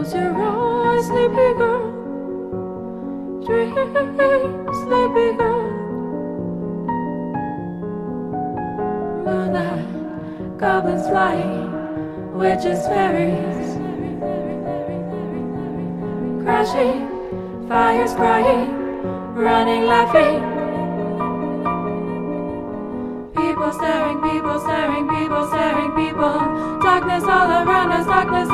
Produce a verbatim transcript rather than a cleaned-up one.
Close your eyes, sleepy girl. Dream, sleepy girl. Moonlight, goblins flying, witches, fairies, crashing, fires crying, running, laughing. People staring, people staring, people staring, people. Darkness all around us, darkness